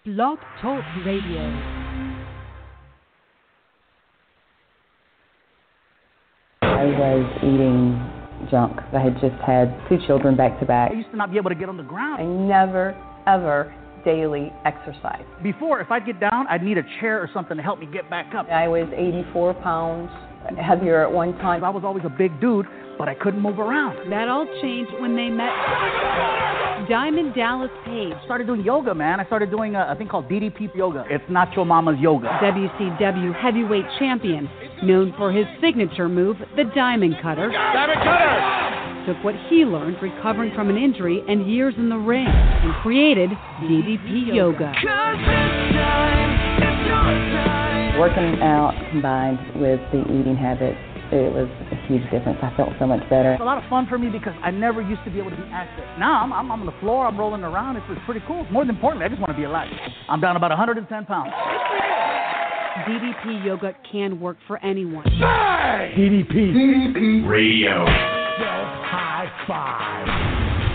Blog Talk Radio. I was eating junk. I had just had 2 children back to back. I used to not be able to get on the ground. I never, ever daily exercise. Before, if I'd get down, I'd need a chair or something to help me get back up. I was 84 pounds heavier at one time. I was always a big dude, but I couldn't move around. That all changed when they met Diamond Dallas Page. I started doing yoga, man. I started doing a thing called DDP yoga. It's Nacho Mama's yoga. WCW heavyweight champion, known for his signature move, the Diamond Cutter. Diamond Cutter! Took what he learned recovering from an injury and years in the ring and created DDP yoga. Working out combined with the eating habits, it was a huge difference. I felt so much better. It's a lot of fun for me because I never used to be able to be active. Now I'm on the floor, I'm rolling around. It's pretty cool. More than importantly, I just want to be alive. I'm down about 110 pounds. DDP yoga can work for anyone. Hey! DDP Radio. High five.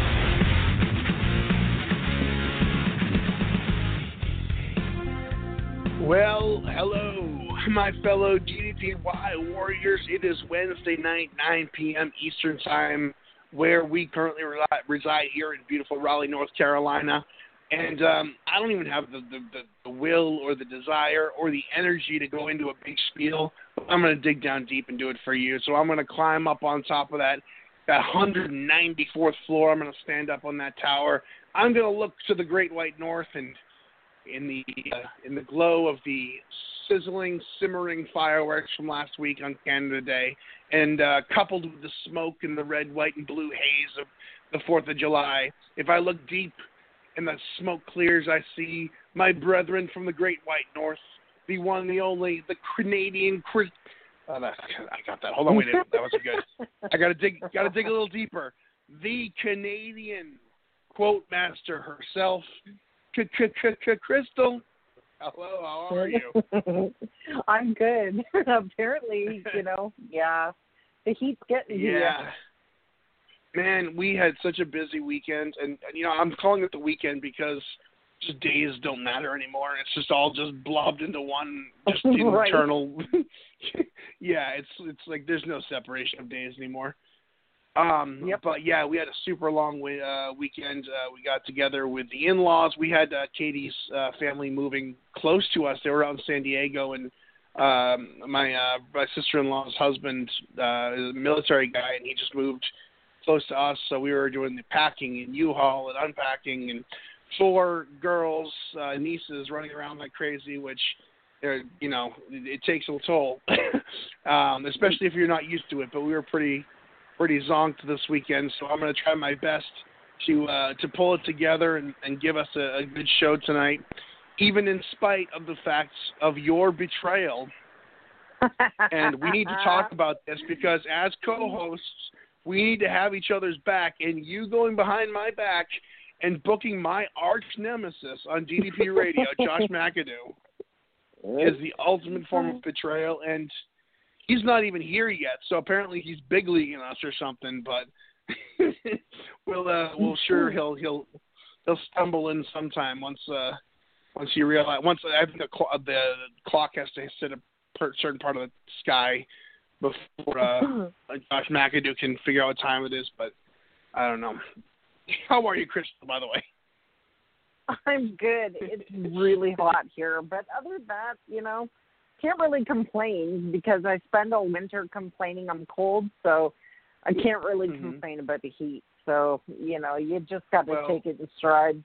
Well, hello, my fellow DDPY warriors. It is Wednesday night, 9 p.m. Eastern Time, where we currently reside here in beautiful Raleigh, North Carolina. And I don't even have the will or the desire or the energy to go into a big spiel. I'm going to dig down deep and do it for you. So I'm going to climb up on top of that 194th floor. I'm going to stand up on that tower. I'm going to look to the Great White North, and in the glow of the sizzling, simmering fireworks from last week on Canada Day, and coupled with the smoke and the red, white, and blue haze of the 4th of July, if I look deep and the smoke clears, I see my brethren from the Great White North, the one, the only, the Canadian I got that. Hold on, wait, that wasn't good. I gotta dig a little deeper. The Canadian quote master herself, Crystal. Hello, how are you? I'm good. Apparently, the heat's getting here. Yeah. Man, we had such a busy weekend, and I'm calling it the weekend because just days don't matter anymore. It's just all just blobbed into one, just internal. Yeah, it's like there's no separation of days anymore. Yep. But yeah, we had a super long weekend. We got together with the in-laws. We had Katie's family moving close to us. They were out in San Diego, and my sister-in-law's husband is a military guy, and he just moved close to us. So we were doing the packing and U-Haul and unpacking, and 4 girls, nieces, running around like crazy, which it takes a toll, especially if you're not used to it. But we were pretty zonked this weekend, so I'm going to try my best to pull it together and give us a good show tonight, even in spite of the facts of your betrayal. And we need to talk about this because as co-hosts, we need to have each other's back, and you going behind my back and booking my arch nemesis on DDP Radio, Josh McAdoo, is the ultimate form of betrayal, and he's not even here yet, so apparently he's big leaguing us or something. But we'll sure he'll stumble in sometime once you realize. Once I think the clock has to hit a certain part of the sky before Josh McAdoo can figure out what time it is. But I don't know. How are you, Crystal? By the way. I'm good. It's really hot here, but other than that, can't really complain because I spend all winter complaining I'm cold, so I can't really complain about the heat. So, you just got to take it in stride.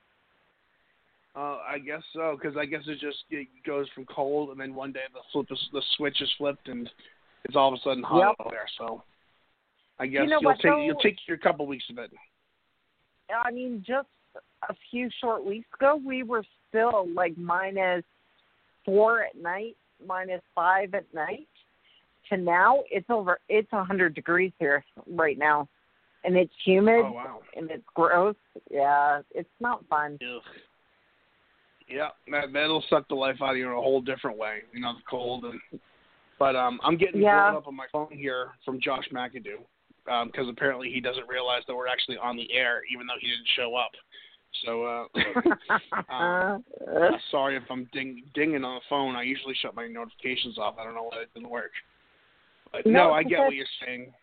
I guess so, because I guess it goes from cold, and then one day the switch is flipped, and it's all of a sudden hot out there. So I guess you'll take your couple weeks of it. I mean, just a few short weeks ago, we were still like -4 at night. -5 at night, to now it's 100 degrees here right now, and it's humid. Oh, wow. And it's gross. Yeah, it's not fun. Ugh. Yeah, that'll suck the life out of you in a whole different way. The cold. But I'm getting blown up on my phone here from Josh McAdoo because apparently he doesn't realize that we're actually on the air, even though he didn't show up. So, sorry if I'm dinging on the phone. I usually shut my notifications off. I don't know why it didn't work. But no, I get what you're saying.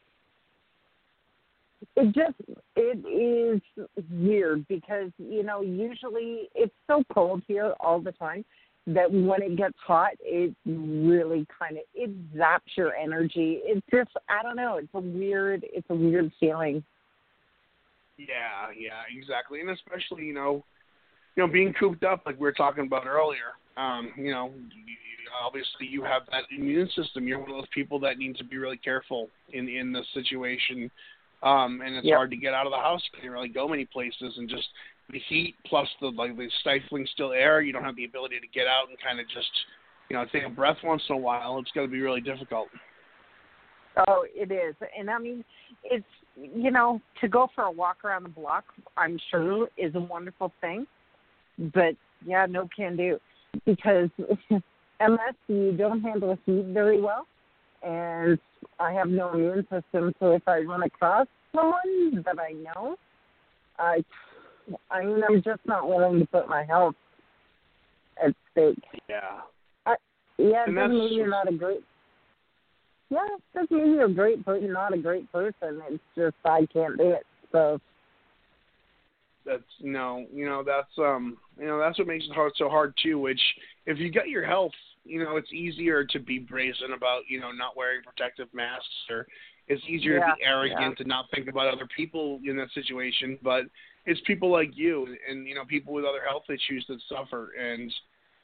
It is weird because, usually it's so cold here all the time that when it gets hot, it really it zaps your energy. It's just, I don't know, it's a weird feeling. Yeah, exactly. And especially, being cooped up like we were talking about earlier, obviously you have that immune system. You're one of those people that need to be really careful in this situation. And it's hard to get out of the house. You can't really go many places, and just the heat plus the stifling still air. You don't have the ability to get out and kind of just, take a breath once in a while. It's going to be really difficult. Oh, it is. And I mean, it's, to go for a walk around the block, I'm sure is a wonderful thing. But yeah, no can do, because unless you don't handle heat very well, and I have no immune system, so if I run across someone that I know, I'm just not willing to put my health at stake. Yeah. It doesn't mean you're not a great. Yeah, it doesn't mean you're a great person, not a great person. It's just I can't do it. So. That's that's what makes it so hard too. Which, if you got your health, it's easier to be brazen about, not wearing protective masks, or it's easier to be arrogant and not think about other people in that situation. But it's people like you and, people with other health issues that suffer. And,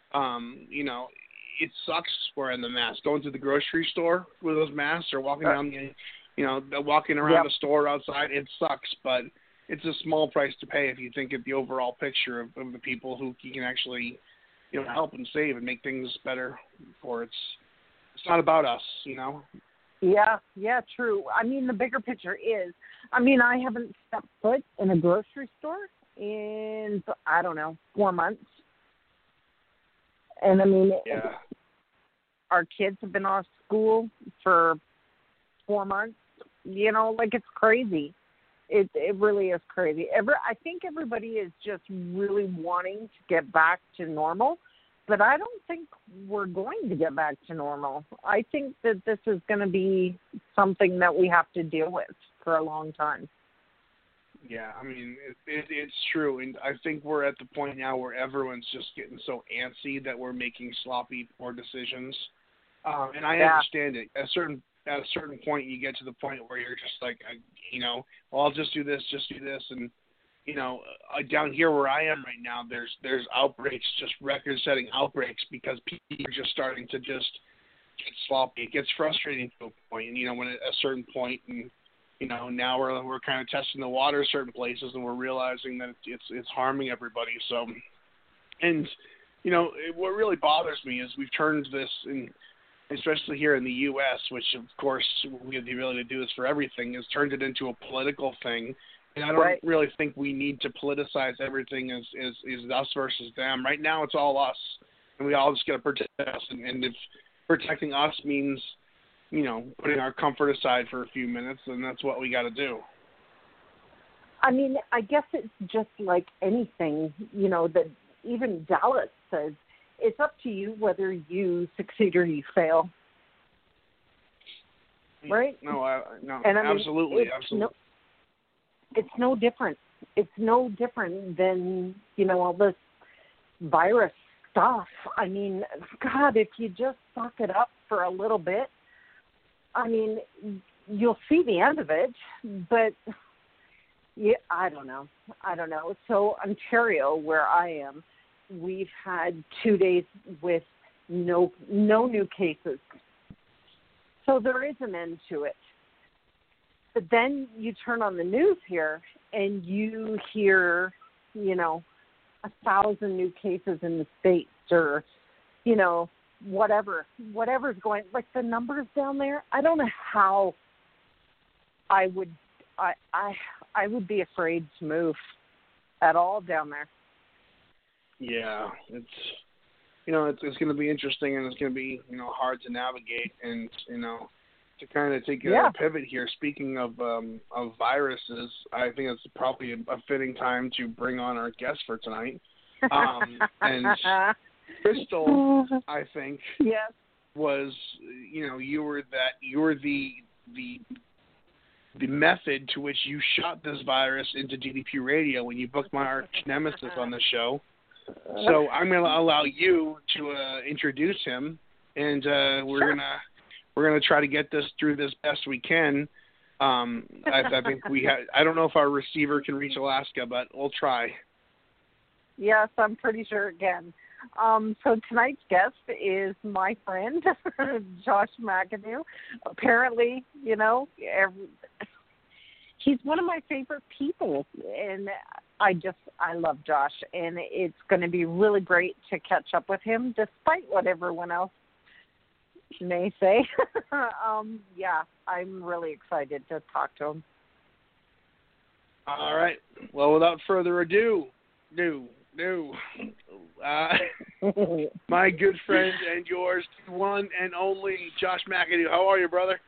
it sucks wearing the mask, going to the grocery store with those masks, or walking down walking around the store outside. It sucks, but it's a small price to pay if you think of the overall picture of the people who you can actually, help and save and make things better for. It's not about us, Yeah, true. I mean, the bigger picture is, I haven't stepped foot in a grocery store in, 4 months. And our kids have been off school for 4 months. It's crazy. It really is crazy. I think everybody is just really wanting to get back to normal, but I don't think we're going to get back to normal. I think that this is going to be something that we have to deal with for a long time. Yeah, it's true, and I think we're at the point now where everyone's just getting so antsy that we're making sloppy, poor decisions. And I understand it. At a certain point, you get to the point where you're just like, well, I'll just do this, and down here where I am right now, there's outbreaks, just record-setting outbreaks, because people are just starting to just get sloppy. It gets frustrating to a point, and when at a certain point, and now we're kind of testing the water certain places, and we're realizing that it's harming everybody. So, and what really bothers me is we've turned this, and especially here in the U.S., which of course we have the ability to do this for everything, has turned it into a political thing. And I don't really think we need to politicize everything as us versus them. Right now, it's all us, and we all just got to protect us. And if protecting us means, putting our comfort aside for a few minutes, then that's what we got to do. I guess it's just like anything, that even Dallas says, it's up to you whether you succeed or you fail. Right? No, absolutely. It's no different. It's no different than, all this virus stuff. God, if you just suck it up for a little bit, you'll see the end of it. But, I don't know. So Ontario, where I am, we've had 2 days with no new cases. So there is an end to it. But then you turn on the news here and you hear, 1,000 new cases in the States, or, whatever's going, like the numbers down there. I don't know how I would be afraid to move at all down there. Yeah, it's going to be interesting, and it's going to be, hard to navigate. And, to kind of take a pivot here, speaking of viruses, I think it's probably a fitting time to bring on our guest for tonight. And Crystal, I think, was, you were the method to which you shot this virus into DDP Radio when you booked my arch nemesis on the show. So I'm going to allow you to introduce him, and we're gonna try to get this through this best we can. I think I don't know if our receiver can reach Alaska, but we'll try. Yes, I'm pretty sure it can. So tonight's guest is my friend, Josh McAdoo. Apparently, he's one of my favorite people, and I love Josh, and it's going to be really great to catch up with him, despite what everyone else may say. I'm really excited to talk to him. All right. Well, without further ado, my good friend and yours, one and only Josh McAdoo. How are you, brother?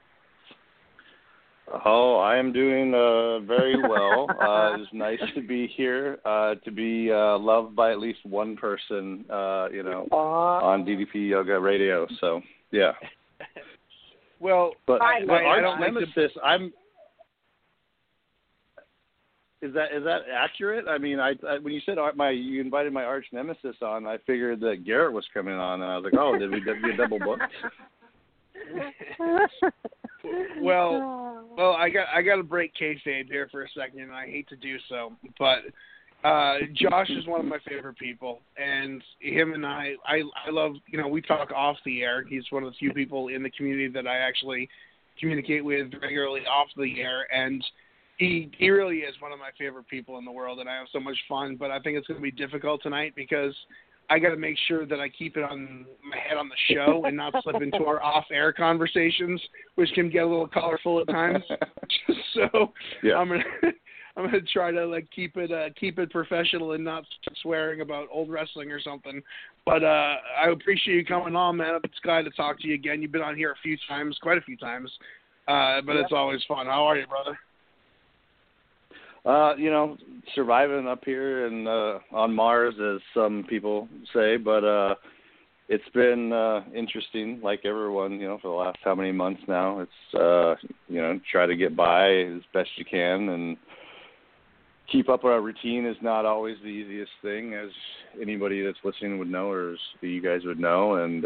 Oh, I am doing very well. It's nice to be here, to be loved by at least one person, on DDP Yoga Radio. So, yeah. Well, but I don't nemesis. Is that accurate? I mean, I when you said you invited my arch nemesis on, I figured that Garrett was coming on, and I was like, oh, did we get double booked? Well, I got to break kayfabe here for a second, and I hate to do so, but Josh is one of my favorite people, and him and I love, we talk off the air. He's one of the few people in the community that I actually communicate with regularly off the air, and he really is one of my favorite people in the world, and I have so much fun, but I think it's going to be difficult tonight because I got to make sure that I keep it on my head on the show and not slip into our off-air conversations, which can get a little colorful at times. So yeah. I'm gonna try to keep it professional and not swearing about old wrestling or something. But I appreciate you coming on, man. It's glad to talk to you again. You've been on here quite a few times, but It's always fun. How are you, brother? Surviving up here and on Mars, as some people say, but it's been interesting, like everyone, for the last how many months now. It's try to get by as best you can and keep up our routine is not always the easiest thing, as anybody that's listening would know, or as you guys would know. And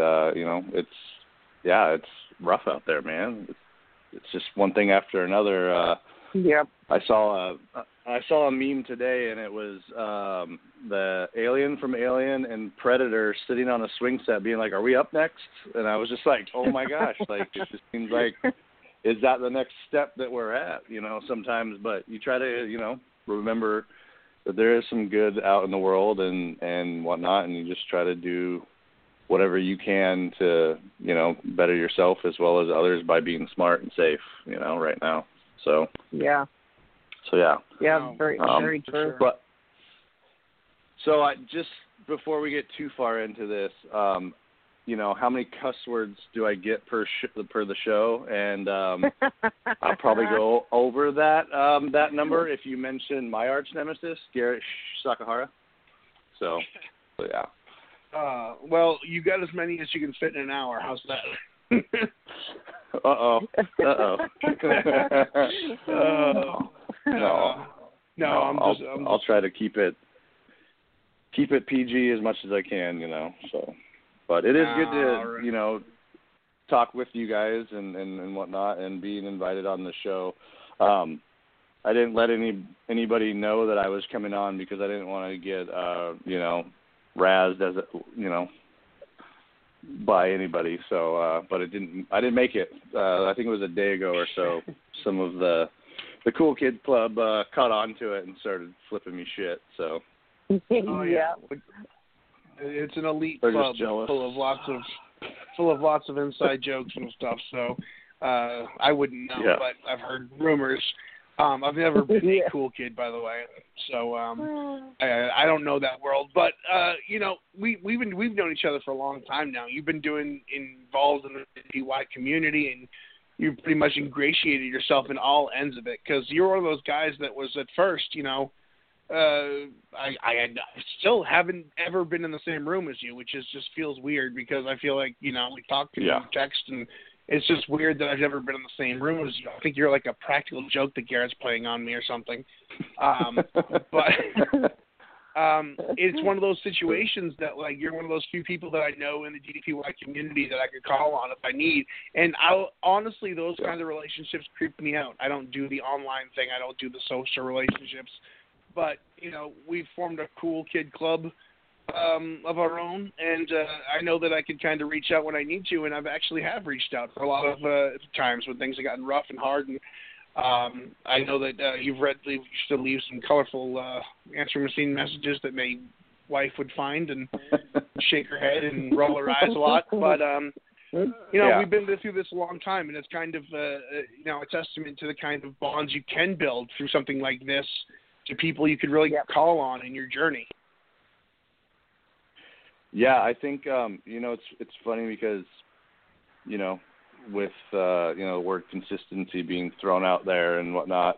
it's rough out there, man. It's just one thing after another. Yep. I saw a meme today, and it was the alien from Alien and Predator sitting on a swing set being like, are we up next? And I was just like, oh, my gosh. It just seems like, is that the next step that we're at, sometimes. But you try to, remember that there is some good out in the world and whatnot, and you just try to do whatever you can to, better yourself as well as others by being smart and safe, right now. So yeah, very true. But so I just before we get too far into this, how many cuss words do I get per the show? And I'll probably go over that number if you mention my arch nemesis, Garrett Sakahara. So yeah. Well, you got as many as you can fit in an hour. How's that? Uh-oh. No, I'll try to keep it PG as much as I can, so. But it is good to, talk with you guys and whatnot and being invited on the show. I didn't let anybody know that I was coming on because I didn't want to get, razzed as, by anybody. So, but I didn't make it. I think it was a day ago or so. Some of the Cool Kid Club caught on to it and started flipping me shit. So. Oh, yeah. It's an elite club full of lots of inside jokes and stuff. So I wouldn't know, but I've heard rumors. I've never been a cool kid, by the way, so I don't know that world. But we've known each other for a long time now. You've been involved in the DPY community, and you've pretty much ingratiated yourself in all ends of it, because you're one of those guys that was at first, I still haven't ever been in the same room as you, which just feels weird, because I feel like, we talk to text, and it's just weird that I've never been in the same room as you. I think you're like a practical joke that Garrett's playing on me or something. But it's one of those situations that, like, you're one of those few people that I know in the DDPY community that I could call on if I need. And honestly, those kinds of relationships creep me out. I don't do the online thing. I don't do the social relationships. But, we've formed a cool kid club of our own, and I know that I can kind of reach out when I need to, and I've actually have reached out for a lot of times when things have gotten rough and hard. And I know that you used to leave some colorful answering machine messages that my wife would find and shake her head and roll her eyes a lot. But, we've been through this a long time, and it's kind of, a testament to the kind of bonds you can build through something like this, to people you could really call on in your journey. Yeah, I think it's funny because with the word consistency being thrown out there and whatnot,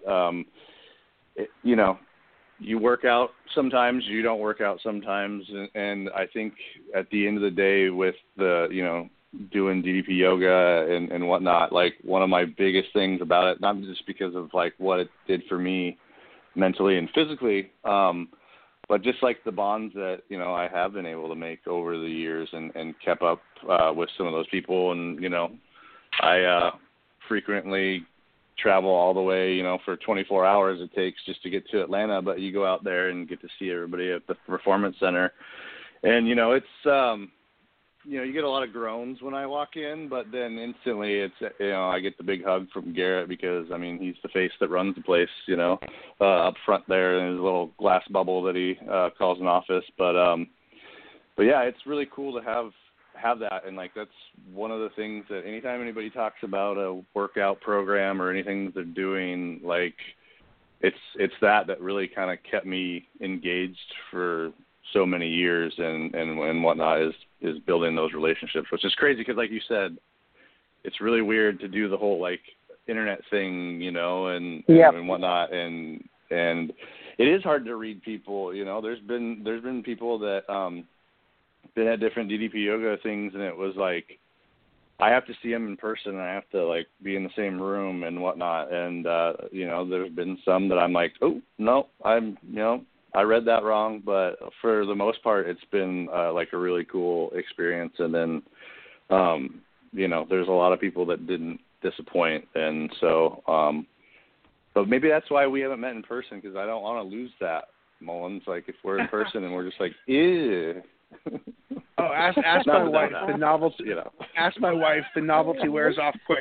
you work out sometimes, you don't work out sometimes, and I think at the end of the day with the doing DDP yoga and whatnot, like one of my biggest things about it, not just because of like what it did for me mentally and physically, but just like the bonds that, I have been able to make over the years and kept up with some of those people. And, I frequently travel all the way, for 24 hours it takes just to get to Atlanta, but you go out there and get to see everybody at the Performance Center. And, it's, you get a lot of groans when I walk in, but then instantly it's, I get the big hug from Garrett because, he's the face that runs the place, up front there in his little glass bubble that he calls an office. But yeah, it's really cool to have that. And like, that's one of the things that anytime anybody talks about a workout program or anything that they're doing, like it's that really kind of kept me engaged for so many years and whatnot is building those relationships, which is crazy because like you said, it's really weird to do the whole like internet thing, and whatnot. And it is hard to read people, there's been people that, been at different DDP yoga things. And it was like, I have to see them in person and I have to like be in the same room and whatnot. And, there's been some that I'm like, oh no, I read that wrong, but for the most part, it's been like a really cool experience. And then, there's a lot of people that didn't disappoint. And so, but maybe that's why we haven't met in person, because I don't want to lose that, Mullins. Like if we're in person and we're just like, ew. Oh, ask my wife. The novelty. Ask my wife. The novelty wears off quick.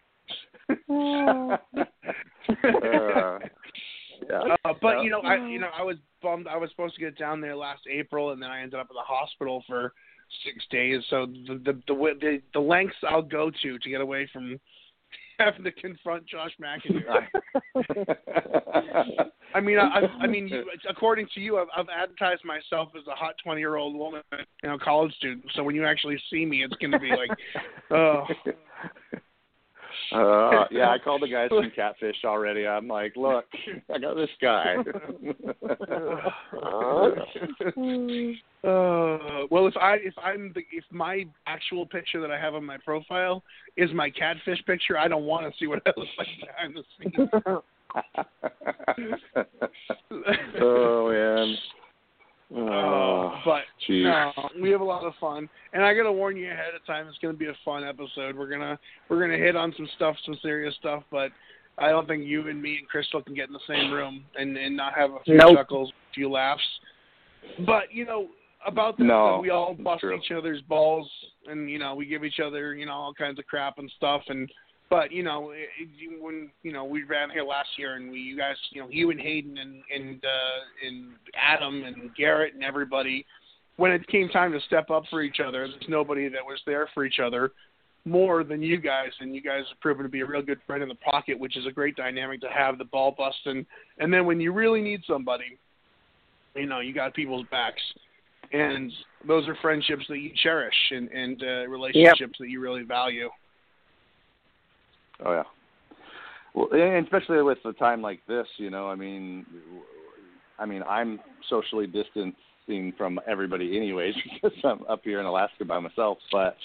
But I was bummed. I was supposed to get down there last April, and then I ended up at the hospital for 6 days. So the lengths I'll go to get away from having to confront Josh McIntyre. According to you, I've advertised myself as a hot 20-year-old woman, college student. So when you actually see me, it's going to be like, oh. Yeah, I called the guys from Catfish already. I'm like, look, I got this guy. Well, if my actual picture that I have on my profile is my Catfish picture, I don't want to see what I look like behind the scenes. Oh man. But no, we have a lot of fun, and I gotta warn you ahead of time, it's gonna be a fun episode. We're gonna hit on some serious stuff, but I don't think you and me and Crystal can get in the same room and not have a few chuckles, a few laughs. But about this, we all bust each other's balls, and we give each other all kinds of crap and stuff, and. But when we ran here last year, and you guys, you and Hayden and Adam and Garrett and everybody, when it came time to step up for each other, there's nobody that was there for each other more than you guys, and you guys have proven to be a real good friend in the pocket, which is a great dynamic to have, the ball busting, and then when you really need somebody, you got people's backs, and those are friendships that you cherish and relationships that you really value. Oh yeah. Well, and especially with a time like this, you know, I mean, I'm socially distancing from everybody anyways because I'm up here in Alaska by myself. But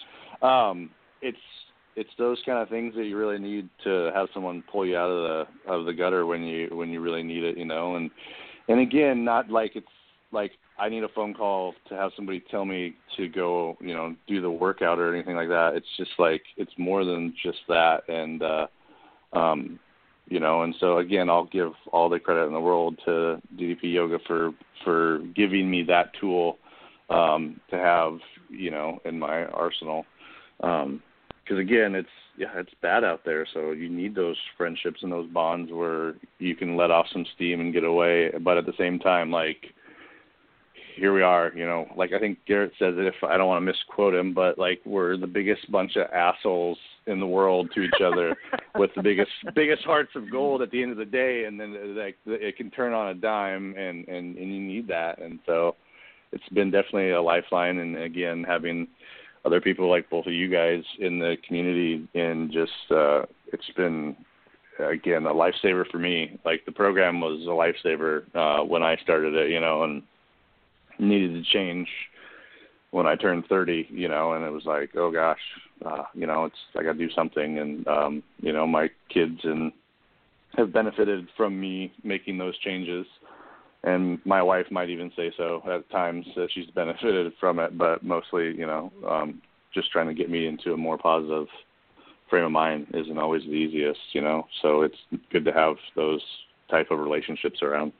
it's those kind of things that you really need to have someone pull you out of the gutter when you really need it, you know. And again, not like it's like I need a phone call to have somebody tell me to go, you know, do the workout or anything like that. It's just like it's more than just that. And you know, and so again, I'll give all the credit in the world to DDP Yoga for giving me that tool to have, you know, in my arsenal. Because again, it's bad out there, so you need those friendships and those bonds where you can let off some steam and get away. But at the same time, like, here we are, you know, like I think Garrett says it, if I don't want to misquote him, but like we're the biggest bunch of assholes in the world to each other with the biggest hearts of gold at the end of the day, and then like it can turn on a dime, and you need that. And so it's been definitely a lifeline, and again, having other people like both of you guys in the community, and just it's been again a lifesaver for me. Like the program was a lifesaver when I started it, you know, and needed to change when I turned 30, you know, and it was like, oh gosh, you know, I got to do something. And, you know, my kids have benefited from me making those changes. And my wife might even say so at times that she's benefited from it, but mostly, you know, just trying to get me into a more positive frame of mind isn't always the easiest, you know, so it's good to have those type of relationships around.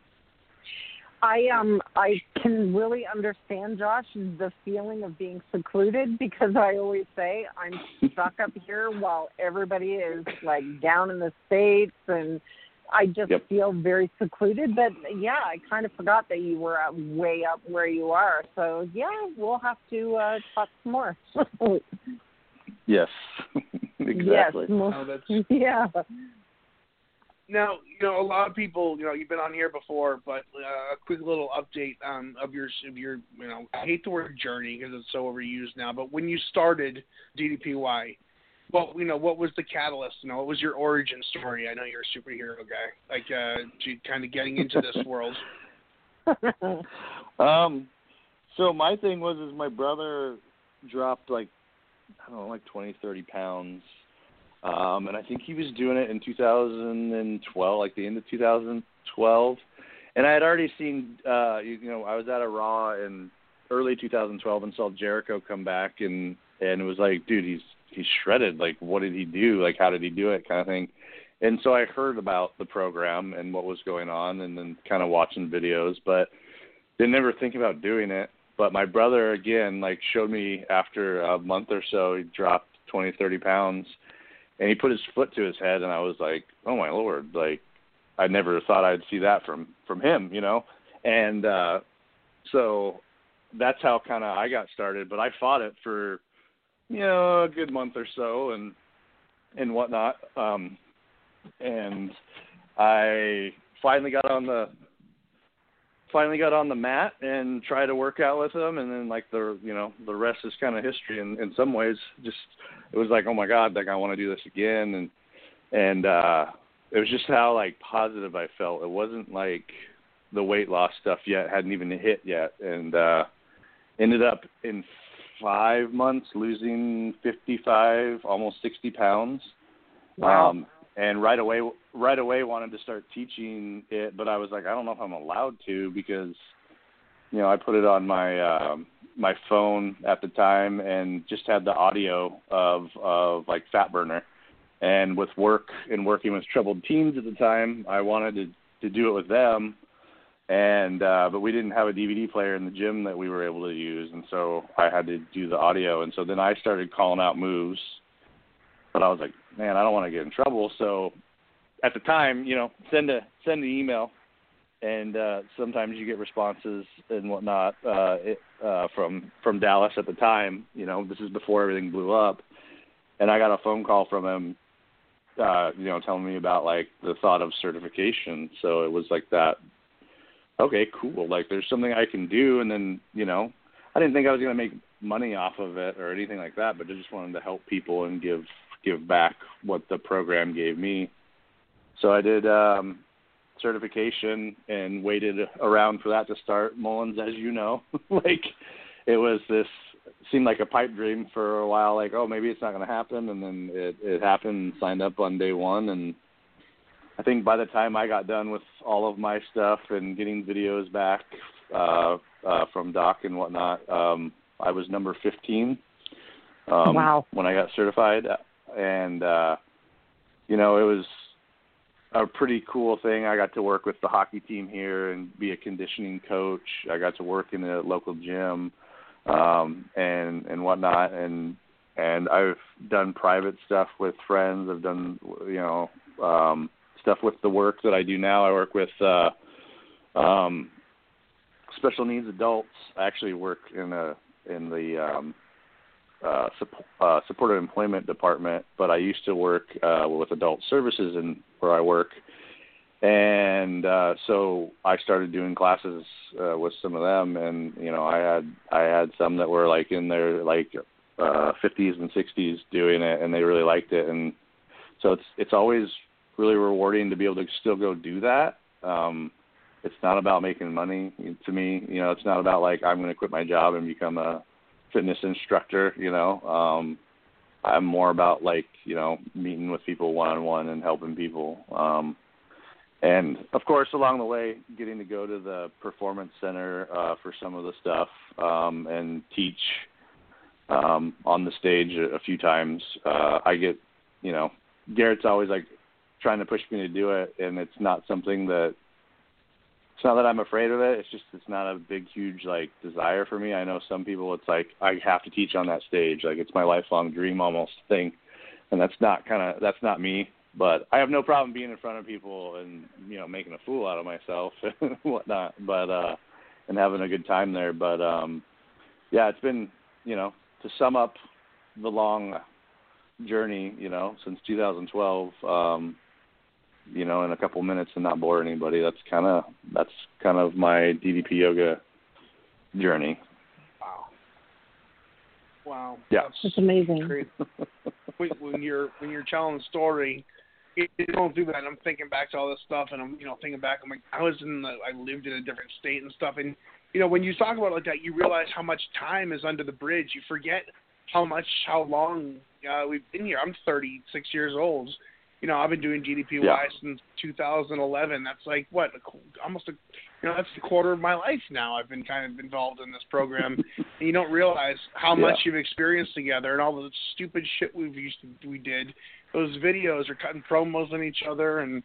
I can really understand, Josh, the feeling of being secluded, because I always say I'm stuck up here while everybody is like down in the States, and I just feel very secluded. But yeah, I kind of forgot that you were way up where you are. So yeah, we'll have to talk some more. Yes, exactly. Yes. Yeah. Now, you know, a lot of people, you know, you've been on here before, but a quick little update of your, you know, I hate the word journey because it's so overused now, but when you started DDPY, what was the catalyst? You know, what was your origin story? I know you're a superhero guy, like to kind of getting into this world. So my thing was my brother dropped like, I don't know, like 20, 30 pounds. And I think he was doing it in 2012, like the end of 2012. And I had already seen, you know, I was at a Raw in early 2012 and saw Jericho come back, and it was like, dude, he's shredded. Like, what did he do? Like, how did he do it? Kind of thing. And so I heard about the program and what was going on, and then kind of watching videos, but didn't ever think about doing it. But my brother, again, like showed me after a month or so, he dropped 20, 30 pounds. And he put his foot to his head, and I was like, oh, my Lord. Like, I never thought I'd see that from him, you know. And so that's how kind of I got started. But I fought it for, you know, a good month or so and whatnot. And I finally got on the mat and tried to work out with him, and then like the rest is kind of history in some ways. Just it was like, oh my God, like I want to do this again, and it was just how like positive I felt. It wasn't like the weight loss stuff hadn't even hit yet, and ended up in 5 months losing 55, almost 60 pounds. Wow. And right away wanted to start teaching it, but I was like, I don't know if I'm allowed to, because, you know, I put it on my my phone at the time and just had the audio of like Fat Burner. And with work and working with troubled teens at the time, I wanted to do it with them. And but we didn't have a DVD player in the gym that we were able to use, and so I had to do the audio. And so then I started calling out moves. But I was like, man, I don't want to get in trouble. So at the time, you know, send an email, and sometimes you get responses and whatnot from Dallas at the time. You know, this is before everything blew up. And I got a phone call from him, you know, telling me about, like, the thought of certification. So it was like that, okay, cool. Like, there's something I can do. And then, you know, I didn't think I was going to make money off of it or anything like that, but I just wanted to help people and give give back what the program gave me. So I did certification and waited around for that to start. Mullins, as you know, like it was seemed like a pipe dream for a while, like, oh, maybe it's not going to happen. And then it happened, signed up on day one. And I think by the time I got done with all of my stuff and getting videos back from Doc and whatnot, I was number 15 wow. when I got certified. And, it was a pretty cool thing. I got to work with the hockey team here and be a conditioning coach. I got to work in a local gym and whatnot. And I've done private stuff with friends. I've done, stuff with the work that I do now. I work with special needs adults. I actually work in the supported employment department, but I used to work with adult services where I work. And so I started doing classes with some of them, and I had some that were like in their 50s and 60s doing it, and they really liked it. And so it's always really rewarding to be able to still go do that. It's not about making money to me. It's not about like I'm going to quit my job and become a fitness instructor. I'm more about meeting with people one-on-one and helping people. And of course, along the way, getting to go to the performance center for some of the stuff and teach on the stage a few times. I get, Garrett's always like trying to push me to do it, and it's not something that. It's not that I'm afraid of it. It's not a big, huge desire for me. I know some people. It's like I have to teach on that stage. Like it's my lifelong dream almost thing, and that's not me. But I have no problem being in front of people and making a fool out of myself and whatnot. But and having a good time there. But it's been to sum up the long journey since 2012. In a couple minutes and not bore anybody. That's kind of my DDP yoga journey. Wow. Yeah. That's amazing. Great. when you're telling the story, you don't do that. I'm thinking back to all this stuff, and I'm thinking back. I'm like, I lived in a different state and stuff, and when you talk about it like that, you realize how much time is under the bridge. You forget how long we've been here. I'm 36 years old. I've been doing GDPY since 2011. That's like that's a quarter of my life now. I've been kind of involved in this program, and you don't realize how much you've experienced together and all the stupid shit we did. Those videos are cutting promos on each other, and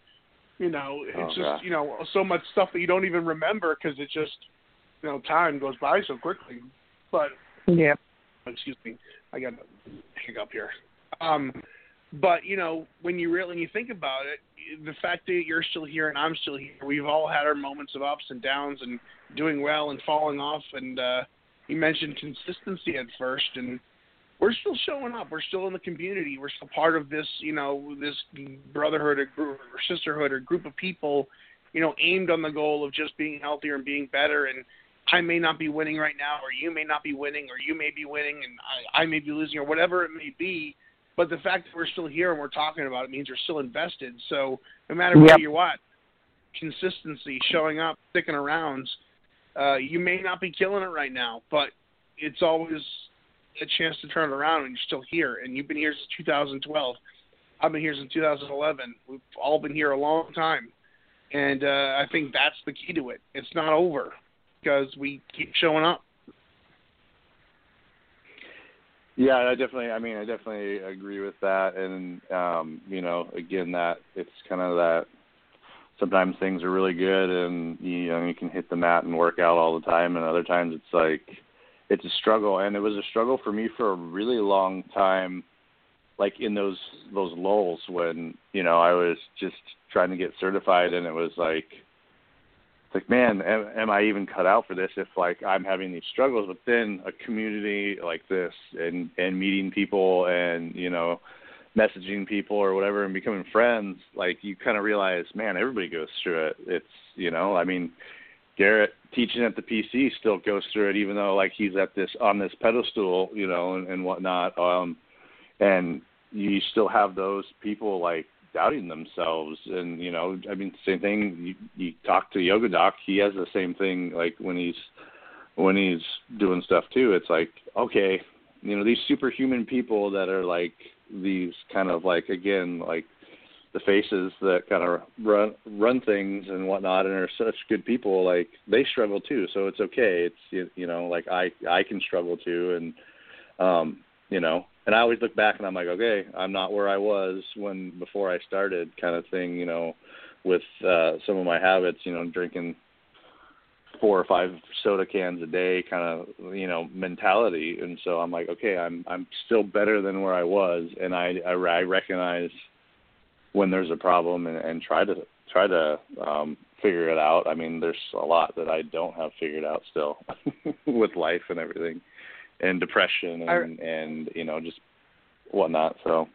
it's so much stuff that you don't even remember because it's just time goes by so quickly. But excuse me, I got a hiccup here. But, when you think about it, the fact that you're still here and I'm still here, we've all had our moments of ups and downs and doing well and falling off. And you mentioned consistency at first, and we're still showing up. We're still in the community. We're still part of this, this brotherhood or sisterhood or group of people, aimed on the goal of just being healthier and being better. And I may not be winning right now, or you may not be winning, or you may be winning and I may be losing, or whatever it may be. But the fact that we're still here and we're talking about it means we're still invested. So no matter where you're at, consistency, showing up, sticking around, you may not be killing it right now, but it's always a chance to turn it around and you're still here. And you've been here since 2012. I've been here since 2011. We've all been here a long time. And I think that's the key to it. It's not over because we keep showing up. Yeah, I definitely agree with that. And, again, that it's kind of that sometimes things are really good and, you can hit the mat and work out all the time. And other times it's like, it's a struggle. And it was a struggle for me for a really long time, like in those lulls when, I was just trying to get certified and it was like, man, am I even cut out for this if I'm having these struggles? But then a community like this and meeting people and, messaging people or whatever and becoming friends, you kind of realize, man, everybody goes through it. It's, Garrett teaching at the PC still goes through it, even though he's on this pedestal, and whatnot. And, you still have those people like doubting themselves. And, you know, I mean, same thing. You talk to Yoga Doc, he has the same thing. Like when he's doing stuff too, it's like, okay, you know, these superhuman people that are like these kind of like, again, like the faces that kind of run things and whatnot and are such good people, like they struggle too. So it's okay. It's, you know, like I can struggle too. And, you know, and I always look back and I'm like, okay, I'm not where I was before I started, kind of thing, you know, with some of my habits, you know, drinking 4 or 5 soda cans a day kind of, you know, mentality. And so I'm like, okay, I'm still better than where I was. And I recognize when there's a problem and try to figure it out. I mean, there's a lot that I don't have figured out still with life and everything, and depression and you know, just whatnot. So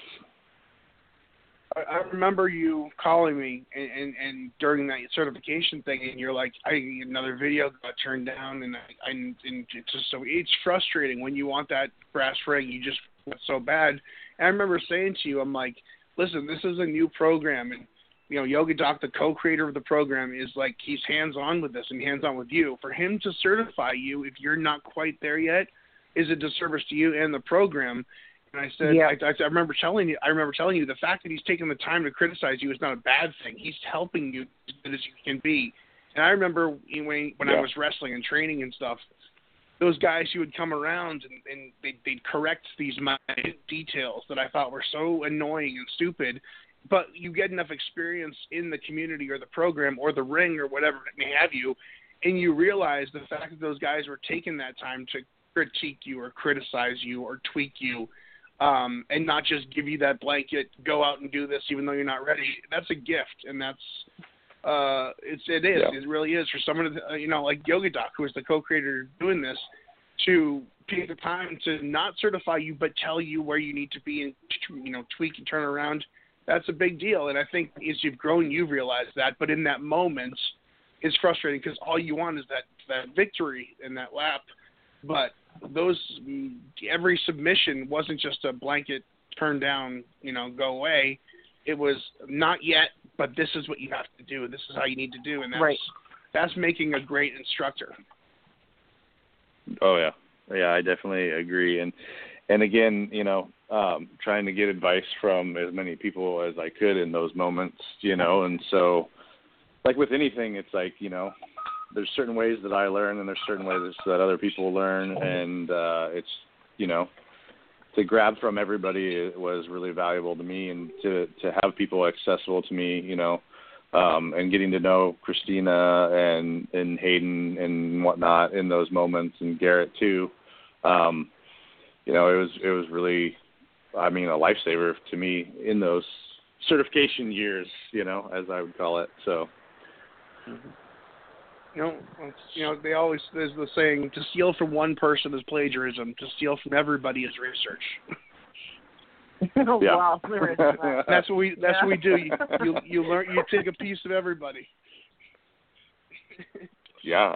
I remember you calling me and during that certification thing, and you're like, another video got turned down, and it's just so, it's frustrating when you want that brass ring, you just want it so bad. And I remember saying to you, I'm like, listen, this is a new program, and you know, Yoga Doc, the co-creator of the program, is like, he's hands-on with this and hands-on with you. For him to certify you, if you're not quite there yet, is a disservice to you and the program. And I said, yeah. I remember telling you, the fact that he's taking the time to criticize you is not a bad thing. He's helping you as good as you can be. And I remember when I was wrestling and training and stuff, those guys who would come around and they'd correct these minute details that I thought were so annoying and stupid. But you get enough experience in the community or the program or the ring or whatever it may have you, and you realize the fact that those guys were taking that time to critique you or criticize you or tweak you, and not just give you that blanket, go out and do this even though you're not ready. That's a gift, and that's it is. Yeah. It really is for someone, you know, like Yoga Doc, who is the co-creator doing this, to take the time to not certify you but tell you where you need to be and, you know, tweak and turn around. That's a big deal, and I think as you've grown, you've realized that. But in that moment, it's frustrating because all you want is that victory in that lap. But every submission wasn't just a blanket turn down, you know, go away. It was not yet, but this is what you have to do. This is how you need to do, and that's making a great instructor. Oh yeah, I definitely agree. And again, you know, trying to get advice from as many people as I could in those moments, you know. And so, like with anything, it's like, you know, there's certain ways that I learn and there's certain ways that other people learn. And it's, you know, to grab from everybody was really valuable to me, and to have people accessible to me, you know, and getting to know Christina and Hayden and whatnot in those moments, and Garrett too. You know, it was really, I mean, a lifesaver to me in those certification years, you know, as I would call it. So, you know, there's the saying, to steal from one person is plagiarism. To steal from everybody is research. Yeah. Wow, there is that. That's what we do. You learn. You take a piece of everybody. Yeah,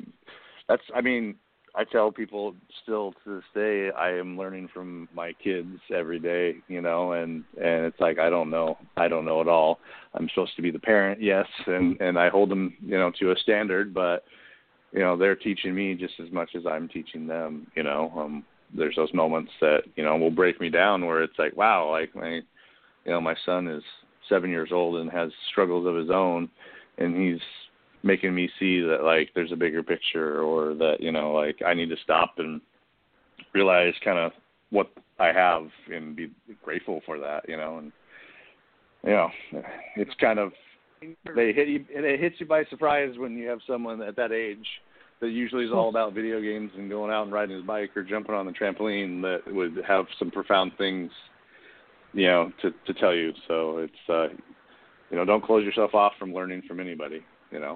I tell people still to this day, I am learning from my kids every day, you know, and it's like, I don't know it all. I'm supposed to be the parent, yes, and I hold them, you know, to a standard, but, you know, they're teaching me just as much as I'm teaching them, you know. There's those moments that, you know, will break me down where it's like, wow, like my son is 7 years old and has struggles of his own, and he's making me see that, like, there's a bigger picture, or that, you know, like, I need to stop and realize kind of what I have and be grateful for that, you know. And, you know, it's kind of, it hits you by surprise when you have someone at that age that usually is all about video games and going out and riding his bike or jumping on the trampoline, that would have some profound things, you know, to tell you. So it's, you know, don't close yourself off from learning from anybody, you know.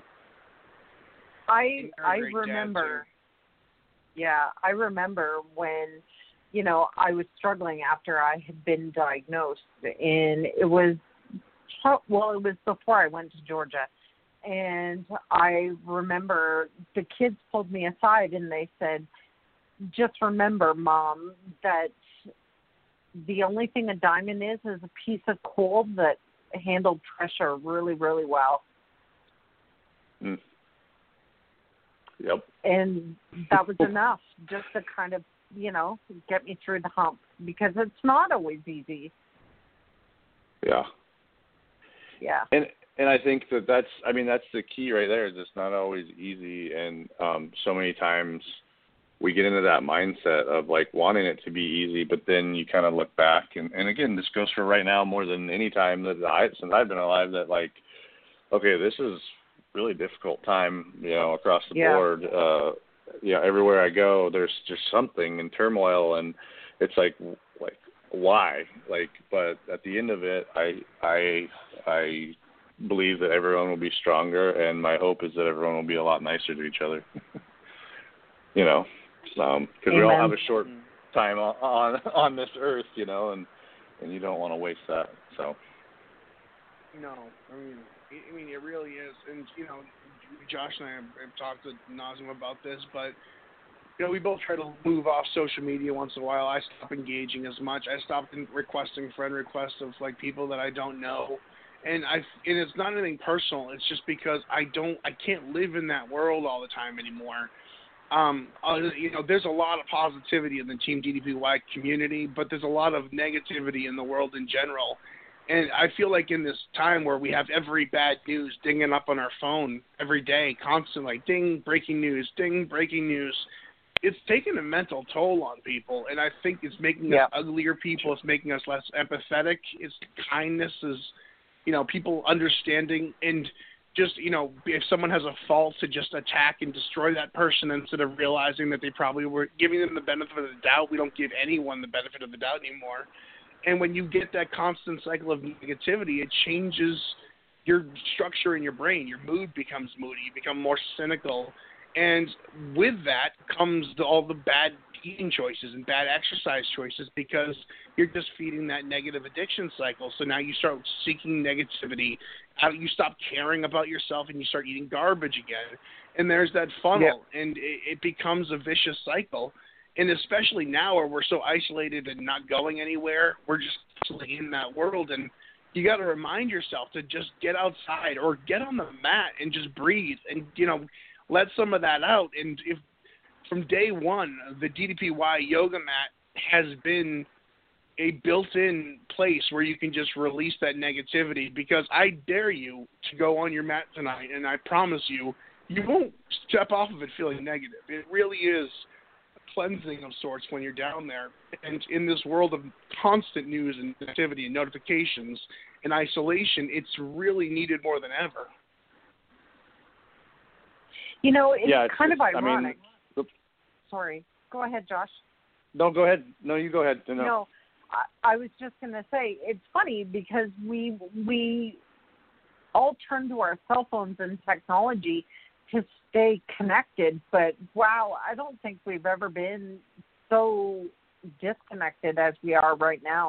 I remember when, you know, I was struggling after I had been diagnosed, and it was before I went to Georgia, and I remember the kids pulled me aside and they said, just remember, Mom, that the only thing a diamond is a piece of coal that handled pressure really, really well. Mm. Yep. And that was enough just to kind of, get me through the hump, because it's not always easy. Yeah. Yeah. And I think that's the key right there. Is it's not always easy, and so many times we get into that mindset of like wanting it to be easy, but then you kind of look back, and again, this goes for right now more than any time since I've been alive, that like, okay, this is really difficult time, across the board. Everywhere I go, there's just something in turmoil, and it's like why? Like, but at the end of it, I believe that everyone will be stronger, and my hope is that everyone will be a lot nicer to each other. Because we all have a short time on this earth, and you don't want to waste that. So. No, I mean, it really is, and Josh and I have talked ad nauseam about this, but we both try to move off social media once in a while. I stop engaging as much. I stopped requesting friend requests of like people that I don't know, and it's not anything personal. It's just because I can't live in that world all the time anymore. There's a lot of positivity in the Team DDPY community, but there's a lot of negativity in the world in general. And I feel like in this time where we have every bad news dinging up on our phone every day, constantly, ding, breaking news, ding, breaking news, it's taking a mental toll on people. And I think it's making us uglier people. It's making us less empathetic. It's kindness is, people understanding and just, if someone has a fault, to just attack and destroy that person instead of realizing that they probably were giving them the benefit of the doubt. We don't give anyone the benefit of the doubt anymore. And when you get that constant cycle of negativity, it changes your structure in your brain. Your mood becomes moody. You become more cynical. And with that comes all the bad eating choices and bad exercise choices, because you're just feeding that negative addiction cycle. So now you start seeking negativity. You stop caring about yourself and you start eating garbage again. And there's that funnel, and it becomes a vicious cycle. And especially now where we're so isolated and not going anywhere, we're just in that world. And you got to remind yourself to just get outside or get on the mat and just breathe and, let some of that out. And if from day one, the DDPY yoga mat has been a built-in place where you can just release that negativity, because I dare you to go on your mat tonight, and I promise you, you won't step off of it feeling negative. It really is cleansing of sorts when you're down there. And in this world of constant news and activity and notifications and isolation, it's really needed more than ever. It's kind of ironic. Sorry. Go ahead, Josh. No, go ahead. No, you go ahead. No, I was just going to say, it's funny because we all turn to our cell phones and technology to stay connected, but wow, I don't think we've ever been so disconnected as we are right now.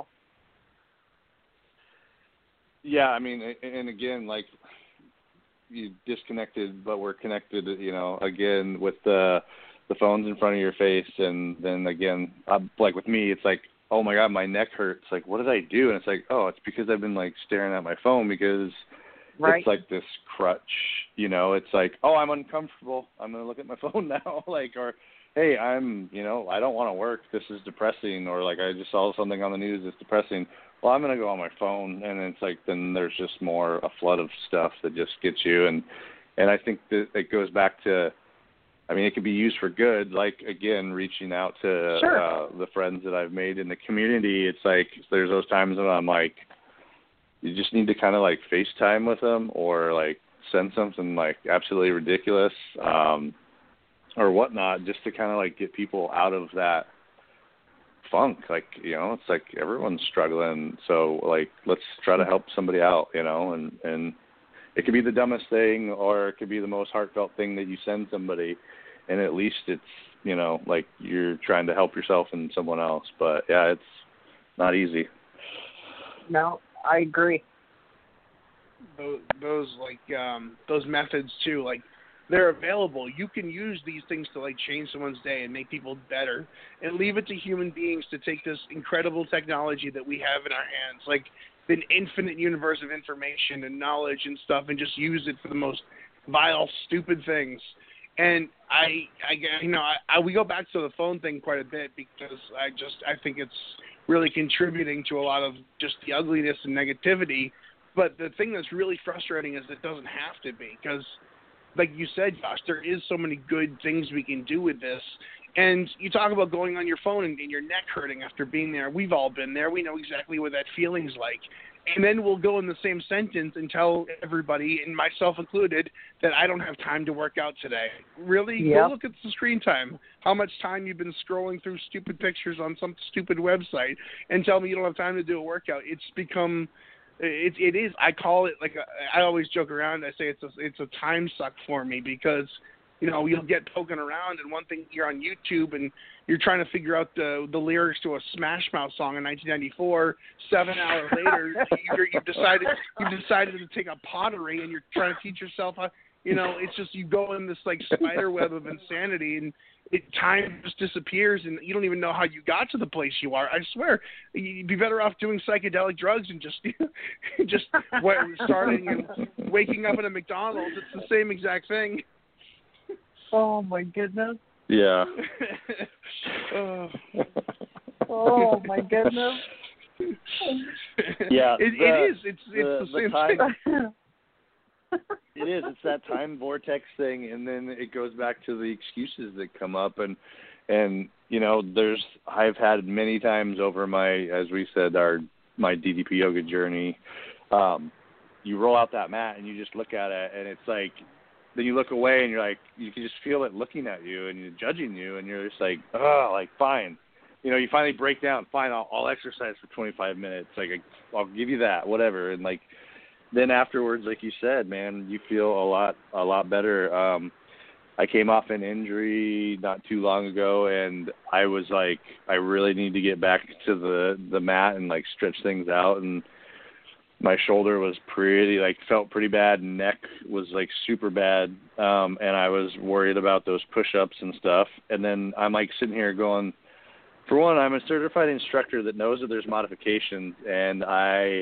Yeah, I mean, and again, like, you disconnected, but we're connected, again with the phones in front of your face, and then again, like with me, it's like, oh my God, my neck hurts. Like, what did I do? And it's like, oh, it's because I've been like staring at my phone, because it's like this crutch, it's like, oh, I'm uncomfortable, I'm going to look at my phone now. Like, or, hey, I'm, I don't want to work, this is depressing. Or like, I just saw something on the news that's depressing. Well, I'm going to go on my phone. And it's like, then there's just a flood of stuff that just gets you. And I think that it goes back to, I mean, it can be used for good. Like, again, reaching out to the friends that I've made in the community. It's like, there's those times when I'm like, you just need to kind of like FaceTime with them, or like send something like absolutely ridiculous or whatnot, just to kind of like get people out of that funk. Like, it's like everyone's struggling, so like, let's try to help somebody out, and it could be the dumbest thing, or it could be the most heartfelt thing that you send somebody, and at least it's, like you're trying to help yourself and someone else. But yeah, it's not easy. No, I agree. Those methods too, like they're available. You can use these things to like change someone's day and make people better, and leave it to human beings to take this incredible technology that we have in our hands, like an infinite universe of information and knowledge and stuff, and just use it for the most vile, stupid things. And we go back to the phone thing quite a bit because I think it's really contributing to a lot of just the ugliness and negativity. But the thing that's really frustrating is it doesn't have to be, because, like you said, Josh, there is so many good things we can do with this. And you talk about going on your phone and your neck hurting after being there. We've all been there. We know exactly what that feeling's like. And then we'll go in the same sentence and tell everybody, and myself included, that I don't have time to work out today. Really? Yep. Go look at the screen time. How much time you've been scrolling through stupid pictures on some stupid website, and tell me you don't have time to do a workout. It's become... It is. I call it I always joke around. I say it's a time suck for me, because you'll get poking around, and one thing, you're on YouTube and you're trying to figure out the lyrics to a Smash Mouth song in 1994. 7 hours later, you've decided to take a pottery, and you're trying to teach yourself how. It's just, you go in this like spider web of insanity, and time just disappears, and you don't even know how you got to the place you are. I swear, you'd be better off doing psychedelic drugs and just starting and waking up at a McDonald's. It's the same exact thing. Oh my goodness. Yeah. Oh my goodness. Yeah. It is. It's the same thing. It is. It's that time vortex thing, and then it goes back to the excuses that come up, and I've had many times over as we said, my DDP yoga journey. You roll out that mat and you just look at it, and it's like, then you look away and you're like, you can just feel it looking at you and you're judging you, and you're just like, oh, like fine. You finally break down. Fine, I'll exercise for 25 minutes. Like I'll give you that, whatever, and like. Then afterwards, like you said, man, you feel a lot better. I came off an injury not too long ago, and I was like, I really need to get back to the mat and like stretch things out. And my shoulder was felt pretty bad. Neck was like super bad. And I was worried about those push-ups and stuff. And then I'm like sitting here going, for one, I'm a certified instructor that knows that there's modifications, and I,